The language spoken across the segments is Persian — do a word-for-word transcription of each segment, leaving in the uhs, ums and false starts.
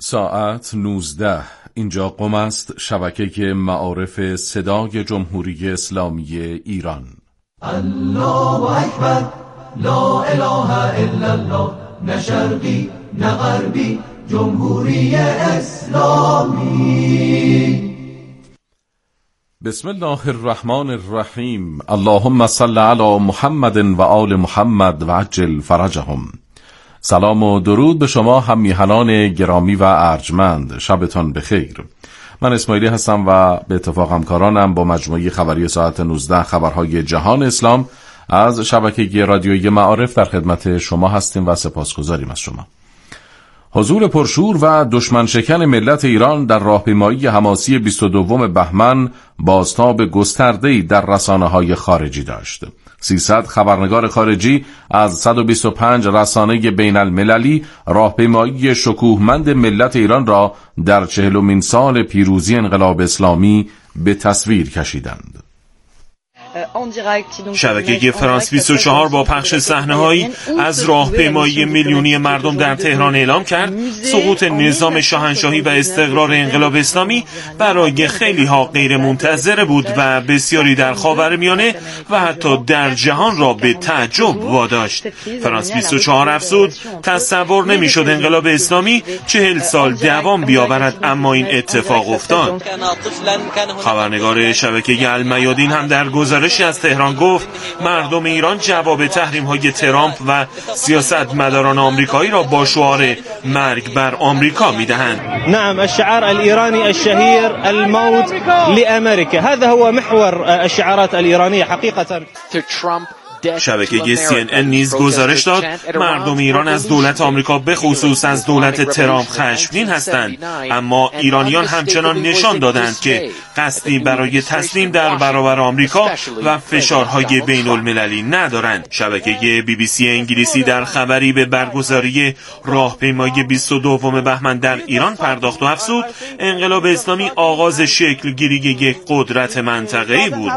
ساعت نوزده. اینجا قم است، شبکه معارف صدای جمهوری اسلامی ایران. الله اکبر، لا اله الا الله، نه شرقی نه غربی، جمهوری اسلامی. بسم الله الرحمن الرحیم. اللهم صل علی محمد و آل محمد و عجل فرجهم. سلام و درود به شما هم میهنان گرامی و ارجمند، شبتان بخیر. من اسماعیلی هستم و به اتفاق همکارانم با مجموعه خبری ساعت نوزده خبرهای جهان اسلام از شبکه رادیویی معارف در خدمت شما هستیم و سپاسگزاریم از شما. حضور پرشور و دشمن شکن ملت ایران در راهپیمایی حماسی بیست و دوم بهمن بازتاب گسترده‌ای در رسانه‌های خارجی داشت. سیصد خبرنگار خارجی از صد و بیست و پنج رسانه بین المللی راهپیمایی شکوهمند ملت ایران را در چهلمین سال پیروزی انقلاب اسلامی به تصویر کشیدند. شبکه فرانس بیست و چهار با پخش صحنه‌هایی از راهپیمایی میلیونی مردم در تهران اعلام کرد سقوط نظام شاهنشاهی و استقرار انقلاب اسلامی برای خیلی ها غیر منتظره بود و بسیاری در خاورمیانه و حتی در جهان را به تعجب واداشت. فرانس بیست و چهار افزود تصور نمی‌شد انقلاب اسلامی چهل سال دوام بیاورد، اما این اتفاق افتاد. خبرنگار شبکه المیادین هم در گزارشی از تهران گفت مردم ایران جواب تحریم‌های ترامپ و سیاستمداران آمریکایی را با شعار مرگ بر آمریکا می‌دهند. نعم، الشعار الإيراني الشهير الموت لأمريكا، هذا هو محور الشعارات الإيرانية حقيقة. شبکه سی ان ان نیز گزارش داد مردم ایران از دولت آمریکا به خصوص از دولت ترامپ خشمگین هستند، اما ایرانیان همچنان نشان دادند که قصدی برای تسلیم در برابر آمریکا و فشارهای بین المللی ندارند. شبکه بی بی سی انگلیسی در خبری به برگزاری راهپیمایی بیست و دوم بهمن در ایران پرداخت و افزود انقلاب اسلامی آغاز شکل گیری یک قدرت منطقه‌ای بود.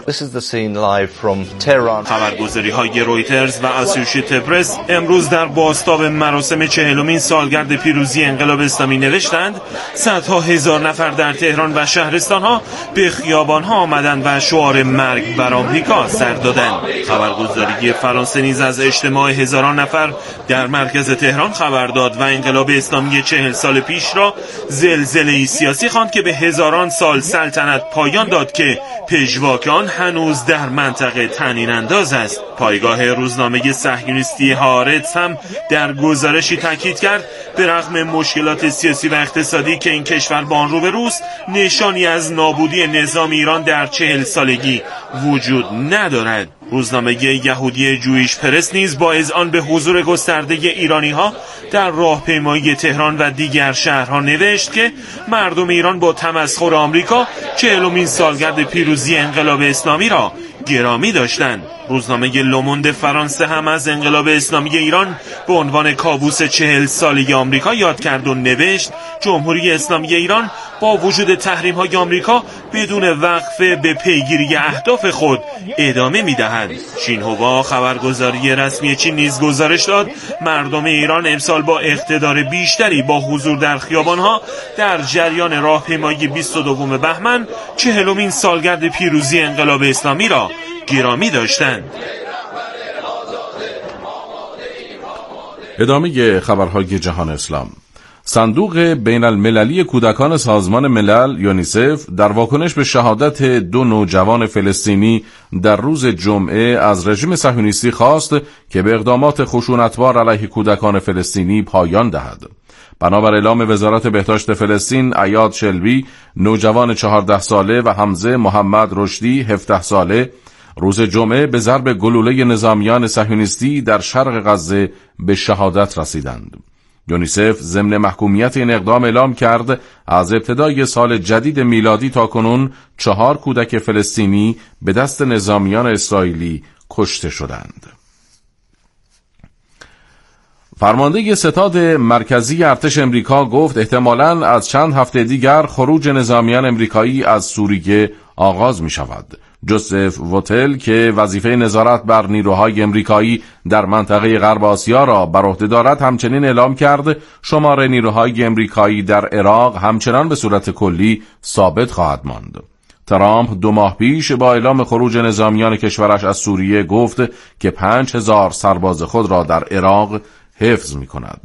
خبرگزاری های رویترز و اسوشییتد پرس امروز در بازتاب مراسم چهلمین سالگرد پیروزی انقلاب اسلامی نوشتند صدها هزار نفر در تهران و شهرستانها به خیابانها آمدند و شعار مرگ بر آمریکا سر دادند. خبرگزاری فرانسه نیز از اجتماع هزاران نفر در مرکز تهران خبر داد و انقلاب اسلامی چهل سال پیش را زلزله‌ای سیاسی خواند که به هزاران سال سلطنت پایان داد که پژواک آن هنوز در منطقه طنین انداز است. پایگاه روزنامه صهیونیستی هارتز هم در گزارشی تاکید کرد به رغم مشکلات سیاسی و اقتصادی که این کشور با آن روبروست، نشانی از نابودی نظام ایران در چهل سالگی وجود ندارد. روزنامه یهودی جویش پرس نیز با اذعان به حضور گسترده ایرانی‌ها در راهپیمایی تهران و دیگر شهرها نوشت که مردم ایران با تمسخر آمریکا چهلمین سالگرد پیروزی انقلاب اسلامی را گرامی داشتند. روزنامه لوموند فرانسه هم از انقلاب اسلامی ایران به عنوان کابوس چهل ساله آمریکا یاد کرد و نوشت جمهوری اسلامی ایران با وجود تحریم‌های آمریکا بدون وقفه به پیگیری اهداف خود ادامه می‌دهد. شینهوا خبرگزاری رسمی چین نیز گزارش داد مردم ایران امسال با اقتدار بیشتری با حضور در خیابان‌ها در جریان راهپیمایی بیست و دوم بهمن چهلمین سالگرد پیروزی انقلاب اسلامی را گرامی داشتند. ادامه خبرهای جهان اسلام. صندوق بین المللی کودکان سازمان ملل یونیسف در واکنش به شهادت دو نوجوان فلسطینی در روز جمعه از رژیم صهیونیستی خواست که به اقدامات خشونتبار علیه کودکان فلسطینی پایان دهد. بنابر اعلام وزارت بهداشت فلسطین، عیاد شلبی نوجوان چهارده ساله و حمزه محمد رشدی هفده ساله روز جمعه به ضرب گلوله نظامیان صهیونیستی در شرق غزه به شهادت رسیدند. یونیسف ضمن محکومیت این اقدام اعلام کرد از ابتدای سال جدید میلادی تا کنون چهار کودک فلسطینی به دست نظامیان اسرائیلی کشته شدند. فرمانده ستاد مرکزی ارتش امریکا گفت احتمالاً از چند هفته دیگر خروج نظامیان امریکایی از سوریه آغاز می شود. جوزف ووتل که وظیفه نظارت بر نیروهای امریکایی در منطقه غرب آسیا را بر عهده دارد همچنین اعلام کرد شمار نیروهای امریکایی در عراق همچنان به صورت کلی ثابت خواهد ماند. ترامپ دو ماه پیش با اعلام خروج نظامیان کشورش از سوریه گفت که پنج هزار سرباز خود را در عراق حفظ می کند.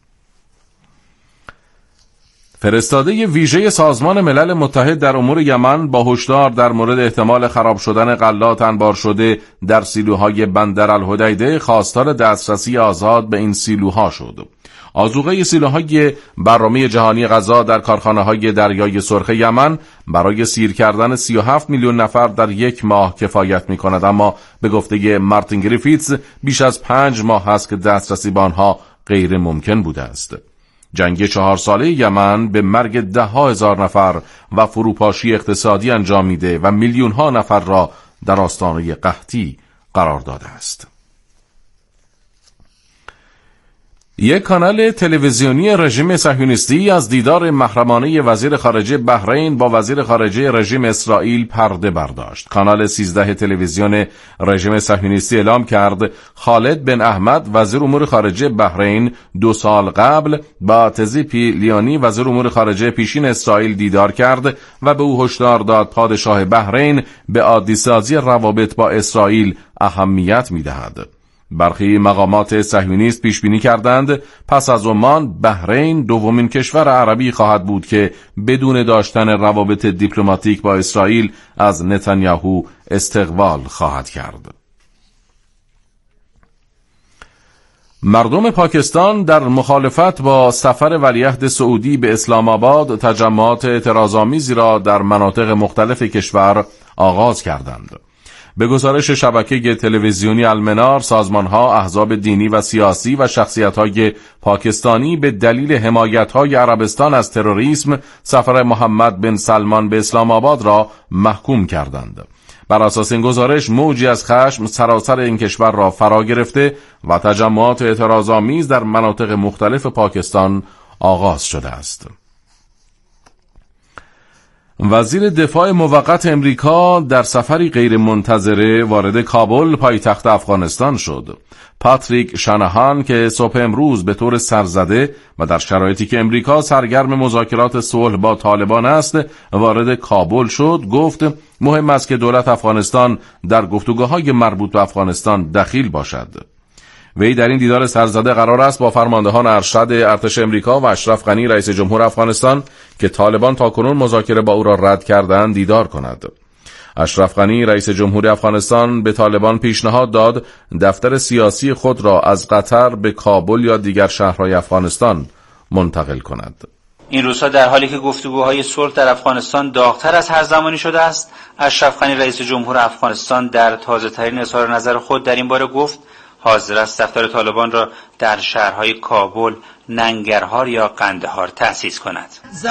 فرستاده ویژه سازمان ملل متحد در امور یمن با هشدار در مورد احتمال خراب شدن غلات انبار شده در سیلوهای بندر الحدیده خواستار دسترسی آزاد به این سیلوها شد. آذوقه سیلوهای برنامه جهانی غذا در کارخانه‌های دریای سرخ یمن برای سیر کردن سی و هفت میلیون نفر در یک ماه کفایت می‌کند، اما به گفته مارتین گریفیتس بیش از پنج ماه است که دسترسی به آنها غیر ممکن بوده است. جنگ چهار ساله یمن به مرگ ده ها هزار نفر و فروپاشی اقتصادی انجام میده و میلیون ها نفر را در آستانه قحطی قرار داده است. یک کانال تلویزیونی رژیم صهیونیستی از دیدار محرمانه وزیر خارجه بحرین با وزیر خارجه رژیم اسرائیل پرده برداشت. کانال سیزده تلویزیون رژیم صهیونیستی اعلام کرد خالد بن احمد وزیر امور خارجه بحرین دو سال قبل با تزیپی لیانی وزیر امور خارجه پیشین اسرائیل دیدار کرد و به او هشدار داد پادشاه بحرین به عادی‌سازی روابط با اسرائیل اهمیت می‌دهد. برخی مقامات صهیونیست پیش بینی کردند پس از عمان بحرین دومین کشور عربی خواهد بود که بدون داشتن روابط دیپلماتیک با اسرائیل از نتانیاهو استقبال خواهد کرد. مردم پاکستان در مخالفت با سفر ولیعهد سعودی به اسلام آباد تجمعات اعتراض‌آمیزی را در مناطق مختلف کشور آغاز کردند. به گزارش شبکه تلویزیونی المنار، سازمان‌ها، احزاب دینی و سیاسی و شخصیت‌های پاکستانی به دلیل حمایت‌های عربستان از تروریسم سفر محمد بن سلمان به اسلام آباد را محکوم کردند. بر اساس این گزارش موجی از خشم سراسر این کشور را فرا گرفته و تجمعات اعتراض‌آمیز در مناطق مختلف پاکستان آغاز شده است. وزیر دفاع موقت امریکا در سفری غیر منتظره وارد کابل پایتخت افغانستان شد. پاتریک شانهان که صبح امروز به طور سرزده و در شرایطی که امریکا سرگرم مذاکرات صلح با طالبان است وارد کابل شد، گفت مهم است که دولت افغانستان در گفتگوهای مربوط به افغانستان دخیل باشد. وی در این دیدار سرزده قرار است با فرماندهان ارشد ارتش امریکا و اشرف غنی رئیس جمهور افغانستان که طالبان تاکنون مذاکره با او را رد کردند دیدار کند. اشرف غنی رئیس جمهور افغانستان به طالبان پیشنهاد داد دفتر سیاسی خود را از قطر به کابل یا دیگر شهرهای افغانستان منتقل کند. این روزها در حالی که گفتگوهای صلح در افغانستان داغ‌تر از هر زمانی شده است، اشرف غنی رئیس جمهور افغانستان در تازه‌ترین اظهار نظر خود در این باره گفت حاضر است دفتر طالبان را در شهرهای کابل، ننگرهار یا قندهار تأسیس کند.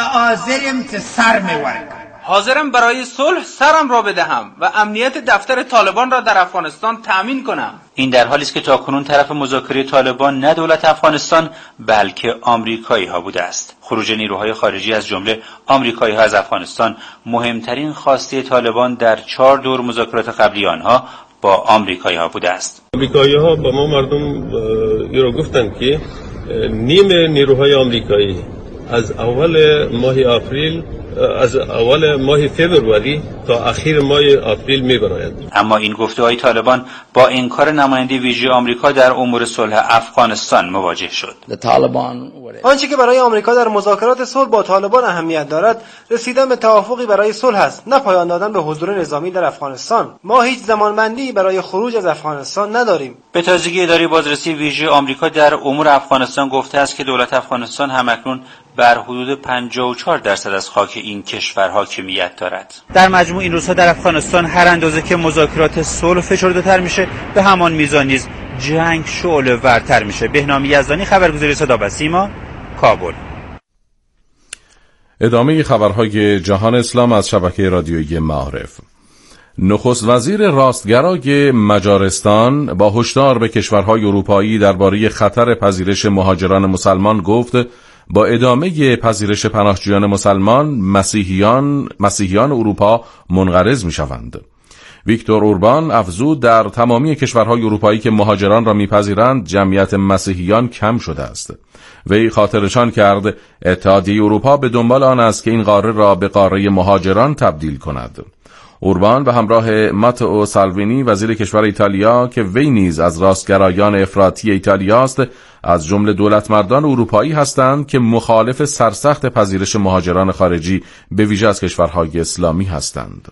حاضرم برای صلح سرم را بدهم و امنیت دفتر طالبان را در افغانستان تأمین کنم. این در حالی است که تاکنون طرف مذاکره طالبان نه دولت افغانستان بلکه آمریکایی ها بوده است. خروج نیروهای خارجی از جمله آمریکایی ها از افغانستان مهمترین خواسته طالبان در چهار دور مذاکرات قبلی آنها با آمریکایی ها بوده است. آمریکایی ها با ما مردم ای را گفتن که نیم نیروهای آمریکایی از اول ماه آپریل از اول ماه فوریه تا اخیر ماه آپریل می‌برند. اما این گفته‌های طالبان با انکار نماینده ویژه آمریکا در امور صلح افغانستان مواجه شد. آنچه که برای آمریکا در مذاکرات صلح با طالبان اهمیت دارد، رسیدن به توافقی برای صلح است، نه پایان دادن به حضور نظامی در افغانستان. ما هیچ زمانبندی برای خروج از افغانستان نداریم. به تازگی اداره بازرسی ویژه آمریکا در امور افغانستان گفته است که دولت افغانستان همکنون بر حدود پنجاه و چهار درصد از خاک این کشور حاکمیت دارد. در مجموع این روزها در افغانستان هر اندازه که مذاکرات صلح فشرده‌تر میشه، به همان میزان نیز جنگ شعله ورتر میشه. بهنام یزدانی، خبرگزاری صدا و سیما، کابل. ادامه خبرهای جهان اسلام از شبکه رادیویی معارف. نخست وزیر راستگرای مجارستان با هشدار به کشورهای اروپایی درباره خطر پذیرش مهاجران مسلمان گفت با ادامه پذیرش پناهجویان مسلمان مسیحیان مسیحیان اروپا منقرض می‌شوند. ویکتور اوربان افزود در تمامی کشورهای اروپایی که مهاجران را میپذیرند جمعیت مسیحیان کم شده است. وی خاطرشان کرد اتحادیه اروپا به دنبال آن است که این قاره را به قاره مهاجران تبدیل کند. اوربان به همراه ماتئو سالوینی وزیر کشور ایتالیا که وی نیز از راستگرایان افراطی ایتالیا است، از جمله دولتمردان اروپایی هستند که مخالف سرسخت پذیرش مهاجران خارجی به ویژه از کشورهای اسلامی هستند.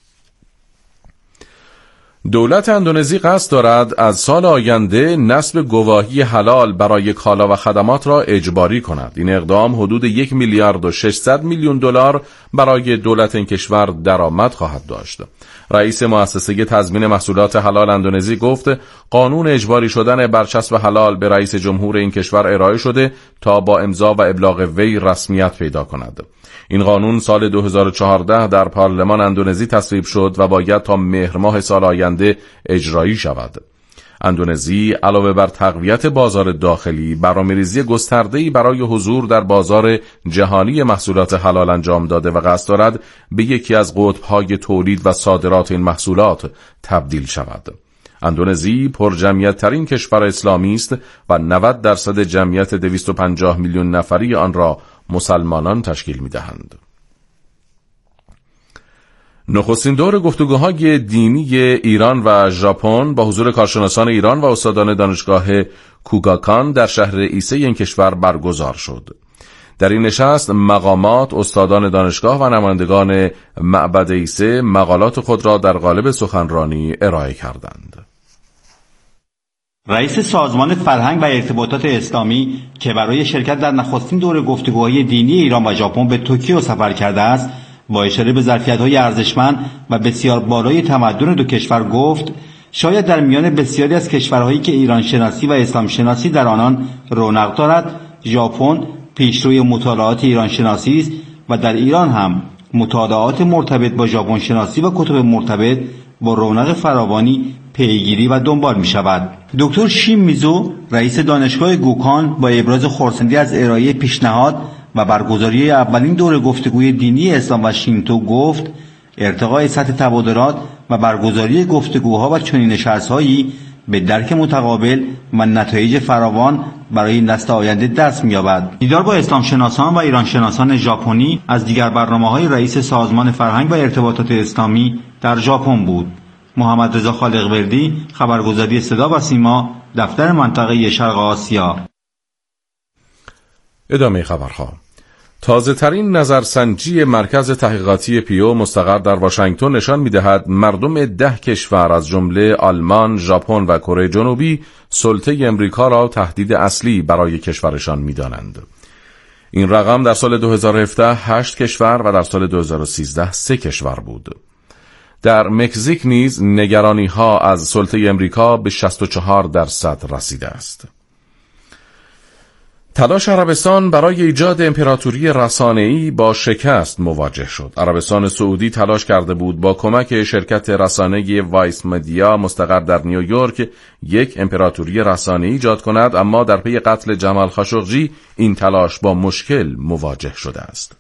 دولت اندونزی قصد دارد از سال آینده نصب گواهی حلال برای کالا و خدمات را اجباری کند. این اقدام حدود یک میلیارد و ششصد میلیون دلار برای دولت این کشور درآمد خواهد داشت. رئیس مؤسسه تضمین محصولات حلال اندونزی گفت قانون اجباری شدن برچسب حلال به رئیس جمهور این کشور ارائه شده تا با امضا و ابلاغ وی رسمیت پیدا کند. این قانون سال دو هزار و چهارده در پارلمان اندونزی تصویب شد و باید تا مهر ماه سال آینده اجرایی شود. اندونزی علاوه بر تقویت بازار داخلی، برنامه‌ریزی گسترده‌ای برای حضور در بازار جهانی محصولات حلال انجام داده و قصد دارد به یکی از قطب‌های تولید و صادرات این محصولات تبدیل شود. اندونزی پرجمعیت ترین کشور اسلامی است و نود درصد جمعیت دویست و پنجاه میلیون نفری آن را مسلمانان تشکیل می‌دهند. نخستین دور گفتگوهای دینی ایران و ژاپن با حضور کارشناسان ایران و استادان دانشگاه کوگاکان در شهر ایسه این کشور برگزار شد. در این نشست مقامات، استادان دانشگاه و نمایندگان معبد ایسه مقالات خود را در قالب سخنرانی ارائه کردند. رئیس سازمان فرهنگ و ارتباطات اسلامی که برای شرکت در نخستین دور گفتگوهای دینی ایران و ژاپن به توکیو سفر کرده است، با اشاره به ظرفیت‌های ارزشمند و بسیار بالای تمدن دو کشور گفت شاید در میان بسیاری از کشورهایی که ایران شناسی و اسلام شناسی در آنان رونق دارد، ژاپن پیشروی مطالعات ایران شناسی است و در ایران هم مطالعات مرتبط با ژاپن شناسی و کتب مرتبط با رونق فراوانی پیگیری و دنبال می شود. دکتر شین میزو رئیس دانشگاه گوکان با ابراز خرسندی از ارائه پیشنهاد و برگزاری اولین دور گفتگوی دینی اسلام و شینتو گفت ارتقای سطح تبادلات و برگزاری گفتگوها و چنین نشست‌هایی به درک متقابل و نتایج فراوان برای نسل آینده دست می‌یابد. دیدار با اسلام شناسان و ایران شناسان ژاپنی از دیگر برنامه‌های رئیس سازمان فرهنگ و ارتباطات اسلامی در ژاپن بود. محمد رضا خالق‌وردی، خبرگزاری صدا و سیما، دفتر منطقه شرق آسیا. ادامه خبرها. تازه ترین نظرسنجی مرکز تحقیقاتی پیو مستقر در واشنگتن نشان می‌دهد مردم ده کشور از جمله آلمان، ژاپن و کره جنوبی سلطه امریکا را تهدید اصلی برای کشورشان می‌دانند. این رقم در سال دو هزار و هفده هشت کشور و در سال دو هزار و سیزده سه کشور بود. در مکزیک نیز نگرانی‌ها از سلطه امریکا به شصت و چهار درصد رسیده است. تلاش عربستان برای ایجاد امپراتوری رسانه‌ای با شکست مواجه شد. عربستان سعودی تلاش کرده بود با کمک شرکت رسانه‌ای وایس مدیا مستقر در نیویورک یک امپراتوری رسانه‌ای ایجاد کند، اما در پی قتل جمال خاشقجی این تلاش با مشکل مواجه شده است.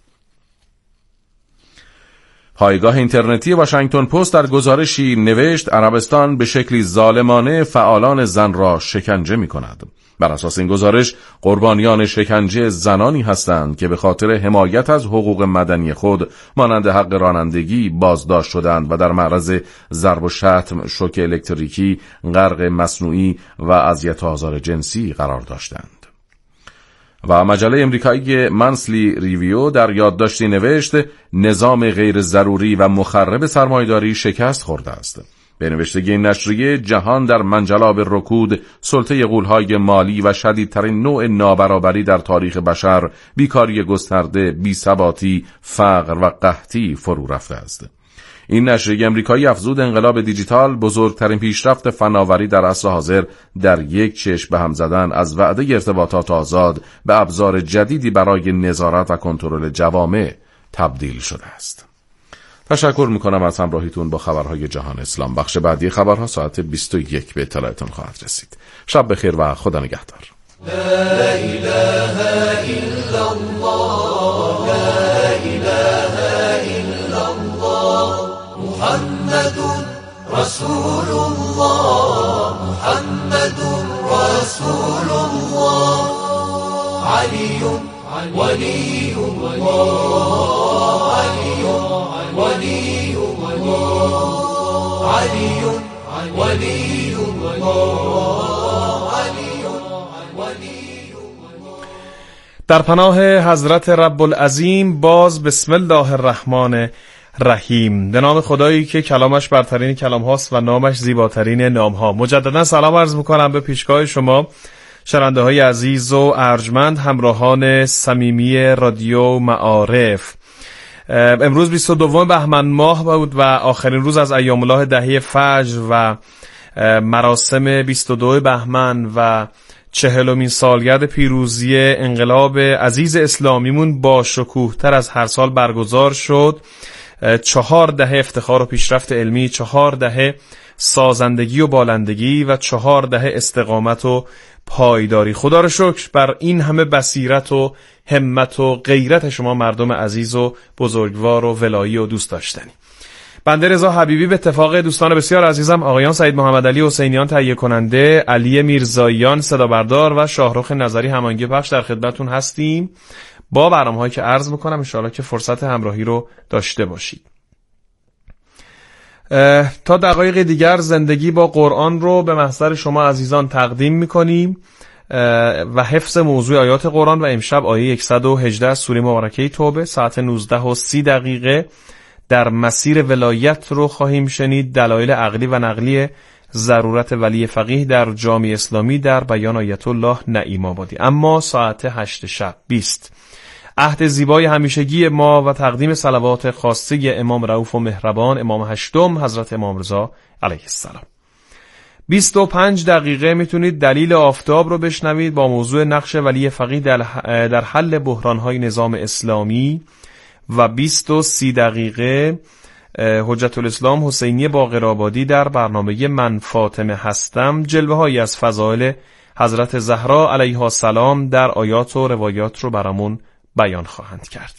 پایگاه اینترنتی واشنگتن پست در گزارشی نوشت عربستان به شکلی ظالمانه فعالان زن را شکنجه می کند. بر اساس این گزارش قربانیان شکنجه زنانی هستند که به خاطر حمایت از حقوق مدنی خود مانند حق رانندگی بازداشت شدند و در معرض ضرب و شتم، شوک الکتریکی، غرق مصنوعی و اذیت و آزار جنسی قرار داشتند. و مجله امریکایی منسلی ریویو در یادداشتی نوشت نظام غیر ضروری و مخرب سرمایه‌داری شکست خورده است. به نوشتگی این نشریه جهان در منجلاب رکود، سلطه غول‌های مالی و شدیدترین نوع نابرابری در تاریخ بشر، بیکاری گسترده، بی‌ثباتی، فقر و قحطی فرو رفته است. این نشریه امریکایی افزود انقلاب دیجیتال بزرگترین پیشرفت فناوری در عصر حاضر در یک چشم به هم زدن از وعده ارتباطات آزاد به ابزار جدیدی برای نظارت و کنترل جوامع تبدیل شده است. تشکر میکنم از همراهیتون با خبرهای جهان اسلام. بخش بعدی خبرها ساعت بیست و یک به اطلاعتون خواهد رسید. شب بخیر و خدا نگهدار. لا اله الا الله لا اله الا الله محمد رسول الله محمد رسول الله علي ولي الله علي ولي الله علي ولي الله علي ولي. در پناه حضرت رب العظیم باز بسم الله الرحمن الرحیم. به نام خدایی که کلامش برترین کلام هاست و نامش زیباترین نام ها. مجددا سلام عرض میکنم به پیشگاه شما شنونده های عزیز و ارجمند، همراهان صمیمی رادیو معارف. امروز بیست و دوم بهمن ماه بود و آخرین روز از ایام الله دهه فجر و مراسم بیست و دوم بهمن و چهلمین سالگرد پیروزی انقلاب عزیز اسلامیمون با شکوه تر از هر سال برگزار شد. چهار دهه افتخار و پیشرفت علمی، چهار دهه سازندگی و بالندگی و چهار دهه استقامت و پایداری. خدا رو شکر بر این همه بصیرت و همت و غیرت شما مردم عزیز و بزرگوار و ولایی و دوست داشتنی. بنده رضا حبیبی به اتفاق دوستان بسیار عزیزم آقایان سعید محمد علی حسینیان تهیه کننده، علی میرزاییان صدا بردار و شاهرخ نظری هماهنگی پخش در خدمتتون هستیم با برنامه‌هایی که عرض می‌کنم. ان شاءالله که فرصت همراهی رو داشته باشید. تا دقایق دیگر زندگی با قرآن رو به محضر شما عزیزان تقدیم می‌کنیم و حفظ موضوع آیات قرآن و امشب آیه صد و هجده از سوره مبارکه توبه ساعت نوزده و سی دقیقه در مسیر ولایت رو خواهیم شنید. دلایل عقلی و نقلی ضرورت ولی فقیه در جامعه اسلامی در بیان آیت الله نعیم آبادی. اما ساعت هشت شب بیست عهد زیبای همیشگی ما و تقدیم صلوات خاصه امام رؤوف و مهربان امام هشتم حضرت امام رضا علیه السلام. بیست و پنج دقیقه میتونید دلیل آفتاب رو بشنوید با موضوع نقش ولی فقیه در حل بحران‌های نظام اسلامی و بیست و سی دقیقه حجت الاسلام حسینی باقرآبادی در برنامه من فاطمه هستم جلوه هایی از فضائل حضرت زهرا علیها السلام در آیات و روایات رو برامون بیان خواهند کرد.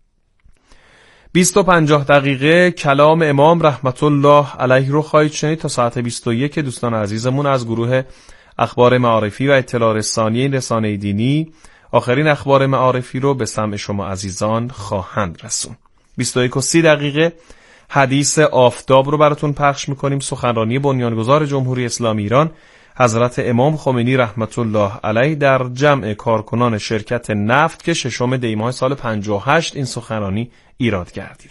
بیست و پنجاه دقیقه کلام امام رحمت الله علیه رو خواهید شنید تا ساعت بیست و یک. دوستان عزیزمون از گروه اخبار معارفی و اطلاع رسانی این رسانه دینی آخرین اخبار معارفی رو به سمع شما عزیزان خواهند رسون. بیست و یک و سی دقیقه حدیث آفتاب رو براتون پخش میکنیم. سخنرانی بنیانگذار جمهوری اسلامی ایران حضرت امام خمینی رحمت الله علیه در جمع کارکنان شرکت نفت که ششم دی ماه سال پنجاه و هشت این سخنرانی ایراد گردیده.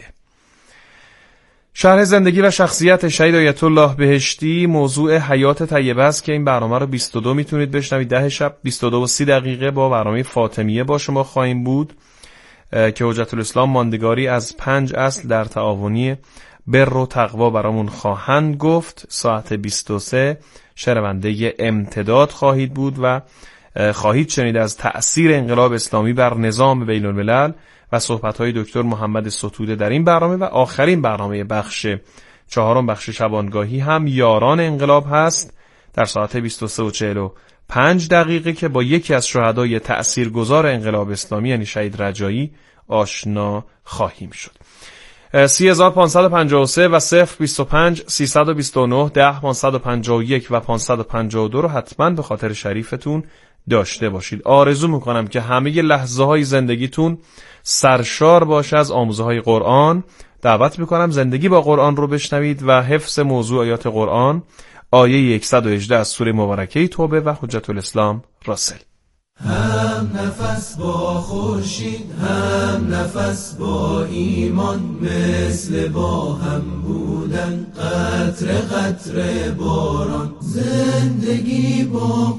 شرح زندگی و شخصیت شهید آیت الله بهشتی موضوع حیات طیبه است که این برنامه رو بیست و دو میتونید بشنوید. ده شب بیست و دو و سی دقیقه با برنامه فاطمیه با شما خواهیم بود که حجت الاسلام ماندگاری از پنج اصل در تعاونی بر و تقوا برامون خواهند گفت. ساعت بیست و سه شنونده امتداد خواهید بود و خواهید شنید از تأثیر انقلاب اسلامی بر نظام بین الملل و صحبت‌های دکتر محمد ستوده در این برنامه. و آخرین برنامه بخش چهارم بخش شبانگاهی هم یاران انقلاب هست در ساعت بیست و سه و چهل و پنج دقیقه که با یکی از شهدای تأثیرگذار انقلاب اسلامی یعنی شهید رجایی آشنا خواهیم شد. سی هزار پانصد و پنجاه و سه و صفر بیست و پنج سیصد و بیست و نه ده پانصد و پنجاه و یک و پانصد و پنجاه و دو رو حتما به خاطر شریفتون داشته باشید. آرزو میکنم که همه لحظه های زندگیتون سرشار باشه از آموزه های قرآن. دعوت میکنم زندگی با قرآن رو بشنوید و حفظ موضوع آیات قرآن آیه صد و هجده از سوره مبارکه توبه و حجت الاسلام راسل. هم نفس با خورشید هم نفس با ایمان مثل با هم بودن قطره قطره باران زندگی با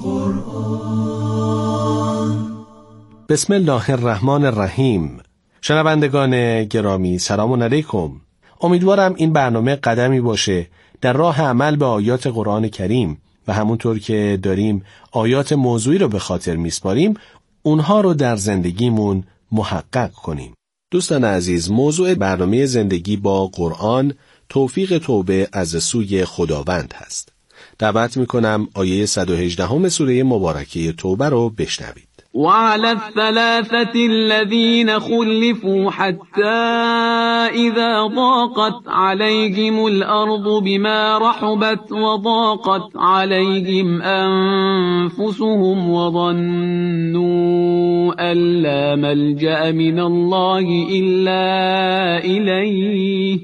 قرآن. بسم الله الرحمن الرحیم. شنوندگان گرامی سلام علیکم. امیدوارم این برنامه قدمی باشه در راه عمل به آیات قرآن کریم و همونطور که داریم آیات موضوعی رو به خاطر میسپاریم اونها رو در زندگیمون محقق کنیم. دوستان عزیز، موضوع برنامه زندگی با قرآن توفیق توبه از سوی خداوند هست. دعوت میکنم آیه صد و هجده سوره مبارکه توبه رو بشنوید. وعلى الثلاثة الذين خلفوا حتى إذا ضاقت عليهم الأرض بما رحبت وضاقت عليهم أنفسهم وظنوا أن لا ملجأ من الله إلا إليه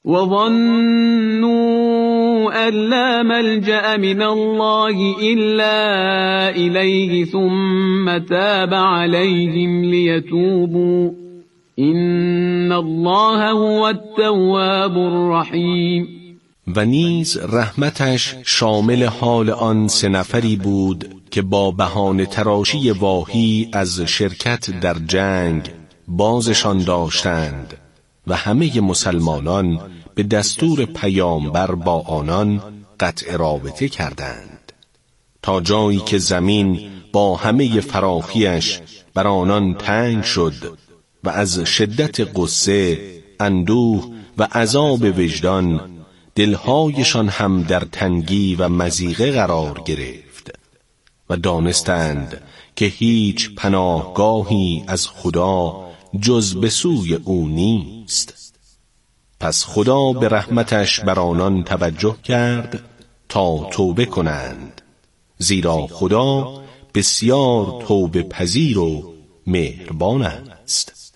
وظنوا أن لا ملجأ من الله إلا إليه ثم تاب عليهم ليتوبوا إن الله هو التواب الرحیم. و نیز رحمتش شامل حال آن سه نفری بود که با بهانه تراشی واهی از شرکت در جنگ بازشان داشتند و همه مسلمانان به دستور پیامبر با آنان قطع رابطه کردند تا جایی که زمین با همه فراخیش بر آنان تنگ شد و از شدت غصه، اندوه و عذاب وجدان دلهایشان هم در تنگی و مضیقه قرار گرفت و دانستند که هیچ پناهگاهی از خدا جز به سوی او نیست. پس خدا به رحمتش بر آنان توجه کرد تا توبه کنند، زیرا خدا بسیار توبه پذیر و مهربان است.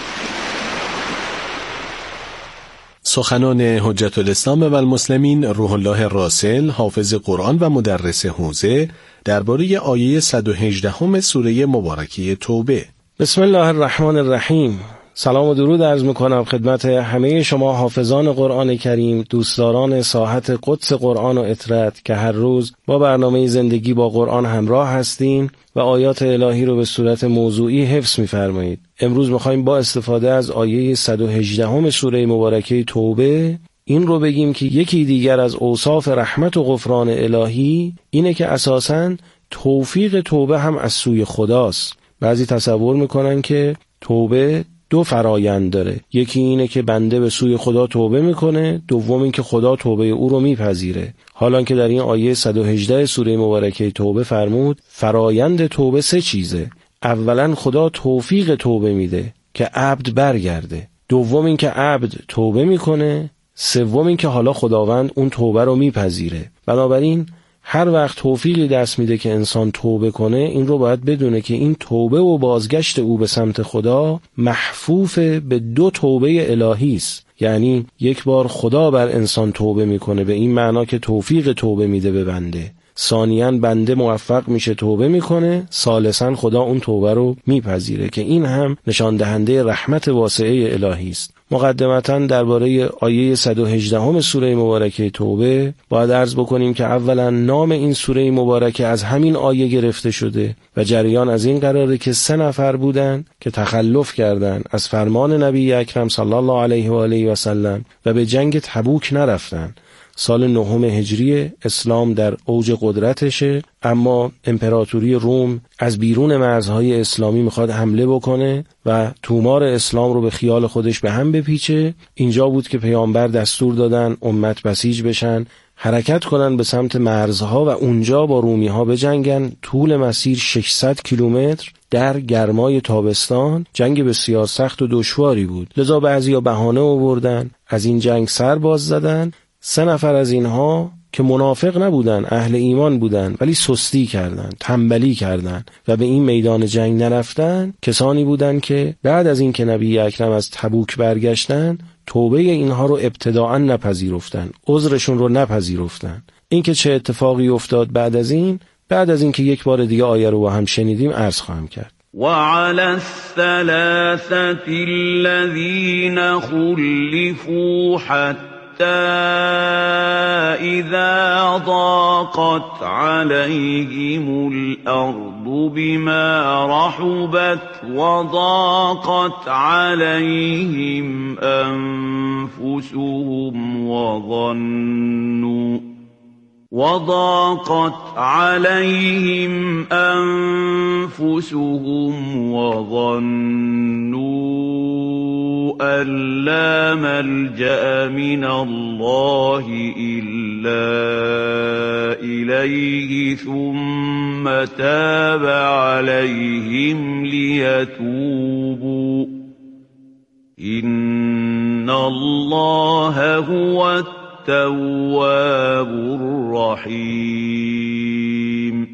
سخنان حجت الاسلام و المسلمین روح الله راسل، حافظ قرآن و مدرس حوزه، درباره آیه صد و هجده سوره مبارکه توبه. بسم الله الرحمن الرحیم. سلام و درود عرض میکنم خدمت همه شما حافظان قرآن کریم، دوستداران ساحت قدس قرآن و اطرت که هر روز با برنامه زندگی با قرآن همراه هستین و آیات الهی رو به صورت موضوعی حفظ میفرمایید. امروز میخوایم با استفاده از آیه صد و هجده سوره مبارکه توبه این رو بگیم که یکی دیگر از اوصاف رحمت و غفران الهی اینه که اساساً توفیق توبه هم از سوی خداست. بعضی تصور میکنن که توبه دو فرایند داره، یکی اینه که بنده به سوی خدا توبه میکنه، دوم این که خدا توبه او رو میپذیره. حالا که در این آیه صد و هجده سوره مبارکه توبه فرمود فرایند توبه سه چیزه. اولا خدا توفیق توبه میده که عبد برگرده، دوم این که عبد توبه میکنه، سوم این که حالا خداوند اون توبه رو میپذیره. بنابراین هر وقت توفیقی دست میده که انسان توبه کنه، این رو باید بدونه که این توبه و بازگشت او به سمت خدا محفوف به دو توبه الهی است. یعنی یک بار خدا بر انسان توبه میکنه به این معنا که توفیق توبه میده به بنده، ثانیاً بنده موفق میشه توبه میکنه، ثالثاً خدا اون توبه رو میپذیره که این هم نشان دهنده رحمت واسعه الهی است. مقدمتاً درباره آیه صد و هجده سوره مبارکه توبه باید عرض بکنیم که اولا نام این سوره مبارکه از همین آیه گرفته شده و جریان از این قراره که سه نفر بودن که تخلف کردن از فرمان نبی اکرم صلی الله علیه و آله و سلم و به جنگ تبوک نرفتن. سال نهم هجری اسلام در اوج قدرتشه، اما امپراتوری روم از بیرون مرزهای اسلامی میخواد حمله بکنه و تومار اسلام رو به خیال خودش به هم بپیچه. اینجا بود که پیامبر دستور دادن امت بسیج بشن، حرکت کنن به سمت مرزها و اونجا با رومی ها بجنگن. طول مسیر ششصد کیلومتر در گرمای تابستان، جنگ بسیار سخت و دشواری بود. لذا بعضیا بهانه آوردن، از این جنگ سر باز زدن. سه نفر از اینها که منافق نبودن، اهل ایمان بودن، ولی سستی کردن، تنبلی کردن و به این میدان جنگ نرفتن، کسانی بودن که بعد از این که نبی اکرم از تبوک برگشتن توبه اینها رو ابتداعا نپذیرفتن، عذرشون رو نپذیرفتن. این که چه اتفاقی افتاد بعد از این بعد از این که یک بار دیگه آیه رو با هم شنیدیم عرض خواهم کرد. وعلى الثلاثة الذين خلفوا حتى إذا ضاقت عليهم الأرض بما رحبت وضاقت عليهم أنفسهم وظنوا وضاقت عليهم أنفسهم وظنوا أن لا ملجأ من الله إلا إليه ثم تاب عليهم ليتوبوا إن الله هو التواب الرحیم.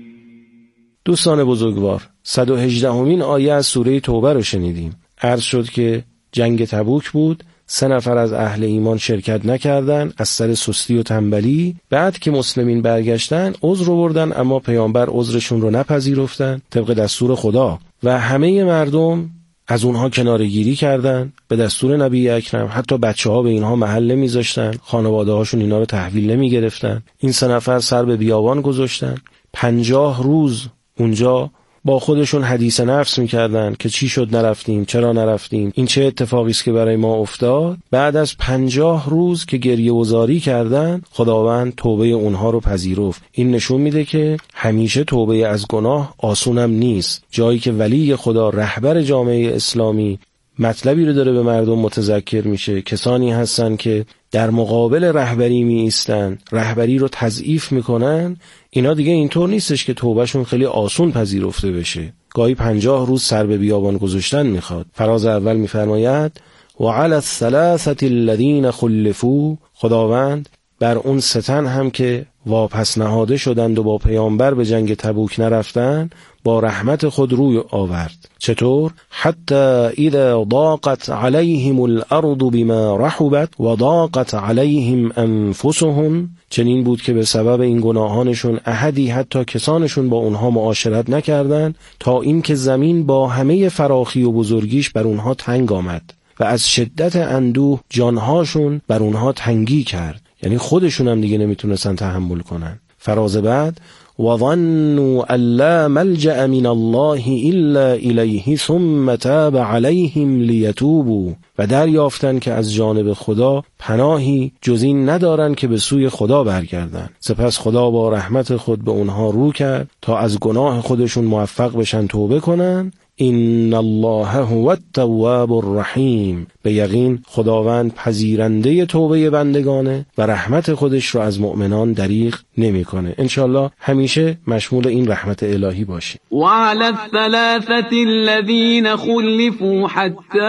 دوستان بزرگوار، صد و هجدهمین آیه از سوره توبه رو شنیدیم. عرض شد که جنگ تبوک بود، سه نفر از اهل ایمان شرکت نکردن از سر سستی و تنبلی. بعد که مسلمین برگشتن عذر آوردن، اما پیامبر عذرشون رو نپذیرفتن طبق دستور خدا و همه مردم از اونها کناره‌گیری کردن به دستور نبی اکرم. حتی بچه‌ها به اینها محل نمیذاشتن، خانواده‌هاشون اینا رو تحویل نمیگرفتن. این سه نفر سر به بیابان گذاشتن، پنجاه روز اونجا با خودشون حدیث نفس میکردن که چی شد نرفتیم، چرا نرفتیم، این چه اتفاقی است که برای ما افتاد. بعد از پنجاه روز که گریه و زاری کردن، خداوند توبه اونها رو پذیرفت. این نشون میده که همیشه توبه از گناه آسونم نیست. جایی که ولی خدا، رهبر جامعه اسلامی، مطلبی رو داره به مردم متذکر میشه، کسانی هستن که در مقابل رهبری می ایستن، رهبری رو تضعیف میکنن، اینا دیگه اینطور نیستش که توبهشون خیلی آسون پذیرفته بشه. گاهی پنجاه روز سر به بیابان گذاشتن میخواد. فراز اول میفرماید و علی الثلاثه الذین خلفوا، خداوند بر اون ستن هم که واپس نهاده شدند و با پیامبر به جنگ تبوک نرفتن، با رحمت خود روی آورد. چطور؟ حتی اذا ضاقت علیهم الارض بما رحبت و ضاقت علیهم انفسهم، چنین بود که به سبب این گناهانشون احدی حتی کسانشون با اونها معاشرت نکردند، تا این که زمین با همه فراخی و بزرگیش بر اونها تنگ آمد و از شدت اندوه جانهاشون بر اونها تنگی کرد. یعنی خودشون هم دیگه نمیتونستن تحمل کنن. فراز بعد و ظنوا ان لا ملجأ من الله الا الیه ثم تاب علیهم لیتوبوا، و دریافتن که از جانب خدا پناهی جز این ندارن که به سوی خدا برگردن. سپس خدا با رحمت خود به اونها رو کرد تا از گناه خودشون موفق بشن توبه کنن. ان الله هو التواب الرحیم، به یقین خداوند پذیرنده توبه بندگانه و رحمت خودش رو از مؤمنان دریغ نمیکنه. انشالله همیشه مشمول این رحمت الهی باشیم. و علی الثلاثه الذین خلفوا حتی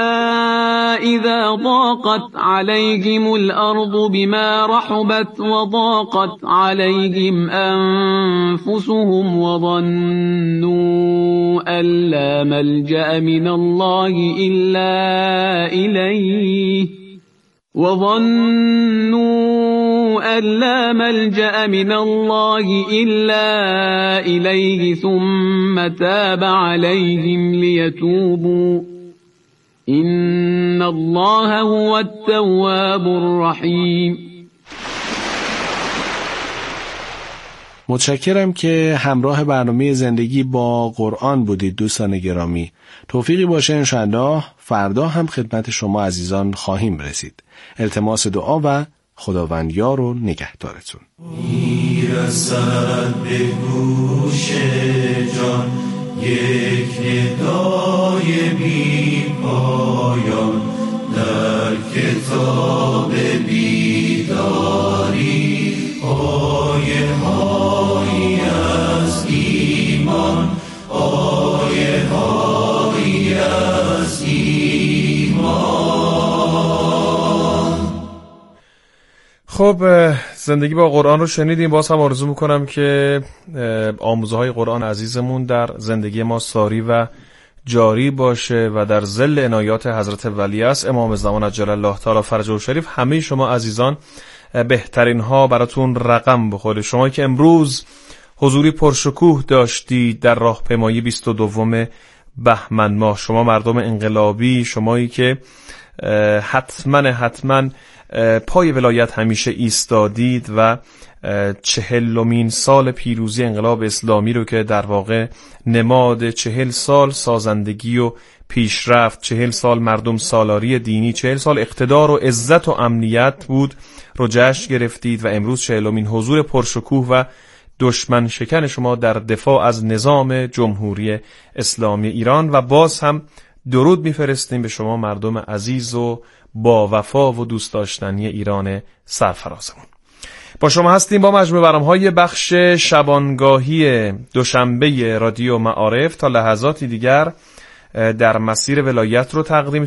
اذا ضاقت علیهم الارض بما رحبت و ضاقت علیهم انفسهم و ظنوا ان لا ملجأ من الله إلا إليه وظنوا أن لا ملجأ من الله إلا إليه ثم تاب عليهم ليتوبوا إن الله هو التواب الرحيم. متشکرم که همراه برنامه زندگی با قرآن بودید دوستان گرامی. توفیقی باشه انشاءالله فردا هم خدمت شما عزیزان خواهیم رسید. التماس دعا و خداوند یار و نگهدارتون. میرسد به گوش جان یک ندای بی پایان در کتاب بیداری، آیه هایی از ایمان، آیه هایی از ایمان. خب زندگی با قرآن رو شنیدیم. باز هم آرزو میکنم که آموزه های قرآن عزیزمون در زندگی ما ساری و جاری باشه و در ظل عنایات حضرت ولیعصر امام زمان عجل الله تعالی فرجه الشریف همه شما عزیزان بهترین ها براتون رقم بخوره. شما که امروز حضوری پرشکوه داشتی در راهپیمایی بیست و دوم بهمن ماه، شما مردم انقلابی، شمایی که حتما حتما پای ولایت همیشه ایستادید و چهلمین سال پیروزی انقلاب اسلامی رو که در واقع نماد چهل سال سازندگی و پیشرفت، چهل سال مردم سالاری دینی، چهل سال اقتدار و عزت و امنیت بود رو جشن گرفتید و امروز چهلمین حضور پرشکوه و دشمن شکن شما در دفاع از نظام جمهوری اسلامی ایران و باز هم درود میفرستیم به شما مردم عزیز و با وفا و دوست داشتنی ایران سرفرازمون. با شما هستیم با مجموع برنامه‌های بخش شبانگاهی دوشنبه رادیو معارف تا لحظاتی دیگر در مسیر ولایت رو تقدیم